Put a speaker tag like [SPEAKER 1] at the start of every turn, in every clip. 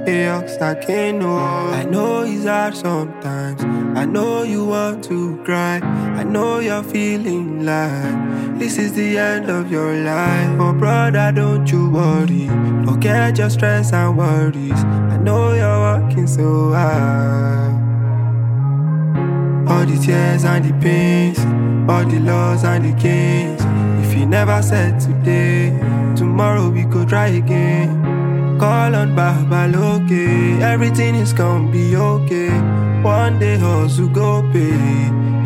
[SPEAKER 1] I know it's hard sometimes. I know you want to cry. I know you're feeling like this is the end of your life. But brother, don't you worry. Forget your stress and worries. I know you're working so hard. All the tears and the pains, all the loss and the gains. If you never said today, tomorrow we could try again. Call on Baba Loke, everything is gonna be okay. One day hustle go pay.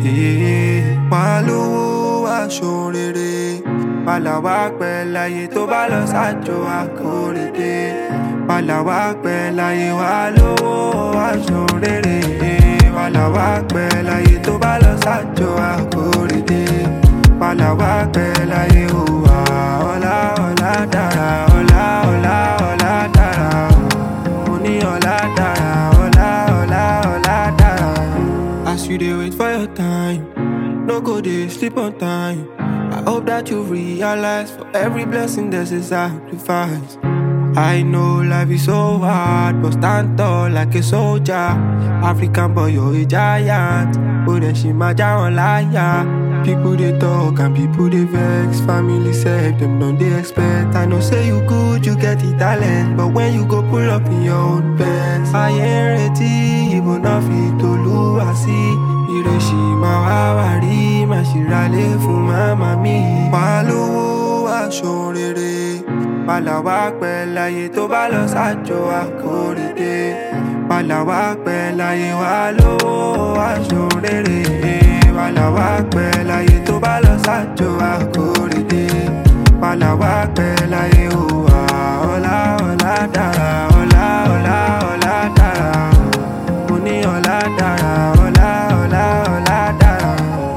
[SPEAKER 1] Palowo wa ṣorere, palawa pẹ́ láyé tó bá lọ sájò akóredé. Palawa pẹ́ láyé wa lówó wa ṣorere. Palawa pẹ́ láyé tó bá lọ sájò akóredé. Palawa pẹ́ láyé o wa ọlá ọlá dára ọlá ọlá ọlá dára. Mo ní ọlá dára ọlá ọlá ọlá dára. As you dey wait for your time, no go dey sleep on time. I hope that you realize for every blessing there's a sacrifice. I know life is so hard, but stand tall like a soldier. African boy, you're a giant. But then she my giant liar. People they talk and people they vex. Family said them don't they expect. I know say you good, you get the talent, but when you go pull up in your own best, I ain't ready, even nothing to lose. I see. Hiroshima wawari, mashirale fún mama mi. Palowo wa ṣorere, palawa pẹ́ láyé tó bá lọ sájò akóredé. Palawa pẹ́ láyé wa lówó wa ṣorere. Palawa pẹ́ láyé tó bá lọ sájò akóredé. Palawa pẹ́ láyé o wa ọlá ọlá dára ọlá ọlá ọlá dára. Mo ní ọlá dára ọlá ọlá ọlá dára.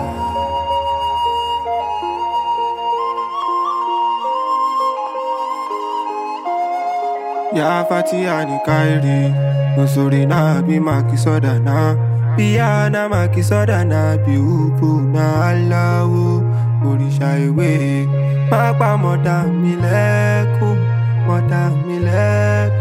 [SPEAKER 1] Ya Fatiha ni kairi, nusuri na bi makisoda na. Biya na makisoda na bi upu na Allahu. Òrìṣà ìwé, má pa mọ̀dà mi lẹ́kún, mọ̀dà mi lẹ́kún.